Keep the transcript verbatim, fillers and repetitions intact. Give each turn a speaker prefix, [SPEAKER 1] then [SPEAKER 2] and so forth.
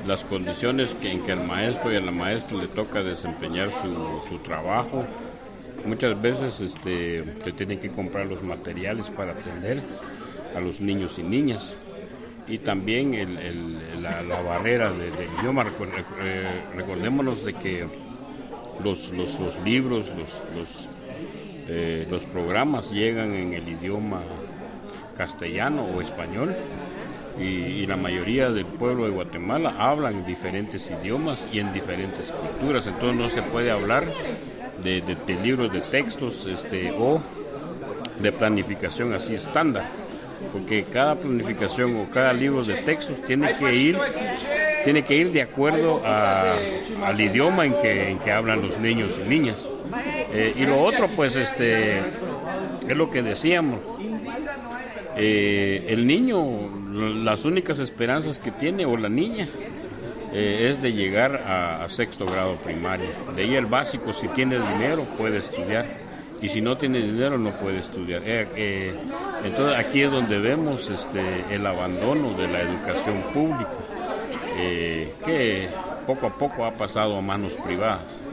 [SPEAKER 1] las condiciones que, en que al maestro y a la maestra le toca desempeñar su, su trabajo. Muchas veces este, se tienen que comprar los materiales para atender a los niños y niñas. Y también el, el, la, la barrera del de idioma. Recordémonos de que los, los, los libros, los, los, eh, los programas llegan en el idioma castellano o español. Y, y la mayoría del pueblo de Guatemala hablan diferentes idiomas y en diferentes culturas, entonces no se puede hablar de, de, de libros de textos este, o de planificación así estándar, porque cada planificación o cada libro de textos tiene que ir tiene que ir de acuerdo a, al idioma en que, en que hablan los niños y niñas. Eh, y lo otro, pues, este es lo que decíamos. Eh, el niño, las únicas esperanzas que tiene, o la niña, eh, es de llegar a, a sexto grado primario. De ahí el básico, si tiene dinero, puede estudiar. Y si no tiene dinero, no puede estudiar. Eh, eh, entonces, aquí es donde vemos este, el abandono de la educación pública, eh, que poco a poco ha pasado a manos privadas.